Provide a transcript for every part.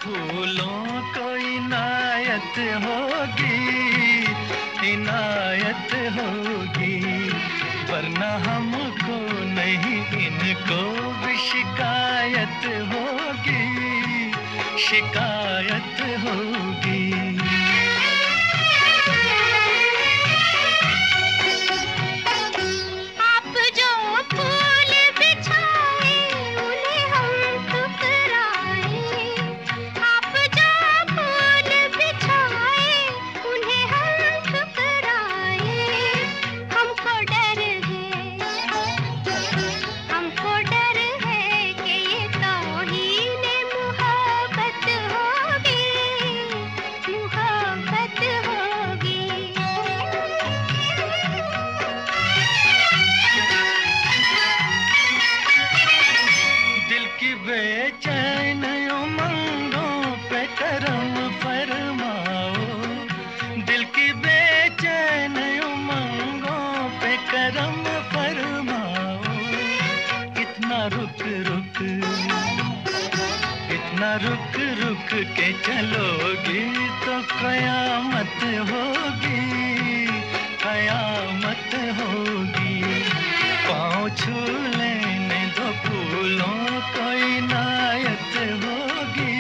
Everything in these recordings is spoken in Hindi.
फूलों को इनायत होगी, इनायत होगी, वरना हमको नहीं इनको भी शिकायत होगी, शिकायत होगी। बेचैन उमंगों पे करम फरमाओ, दिल की बेचैन उमंगों पे करम फरमाओ। इतना रुक रुक, इतना रुक रुक के चलोगी तो कयामत होगी, कयामत होगी। पाँव छू लेने दो फूलों को इनायत होगी,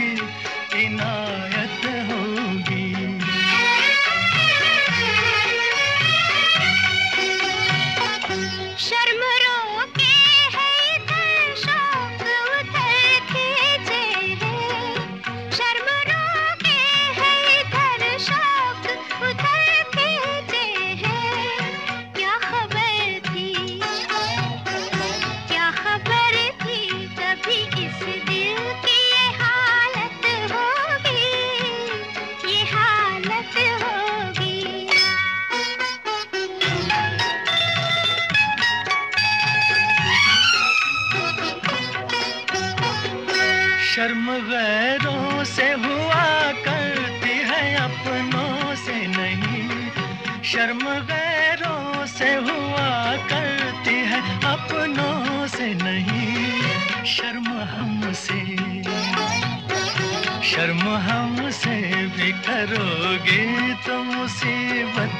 इनायत होगी। शर्म रोके है इधर शौक उधर खींचे है, शर्म रोके है इधर शौक उधर खींचे है। क्या खबर थी, क्या खबर थी कभी इस दिल की ये हालत होगी, ये हालत होगी। शर्म गैरों से हुआ करती है, अपनों से नहीं। शर्म गैरों से हुआ करती है, अपनों से नहीं। शर्म हमसे, शर्म हमसे भी करोगे तो मुसीबत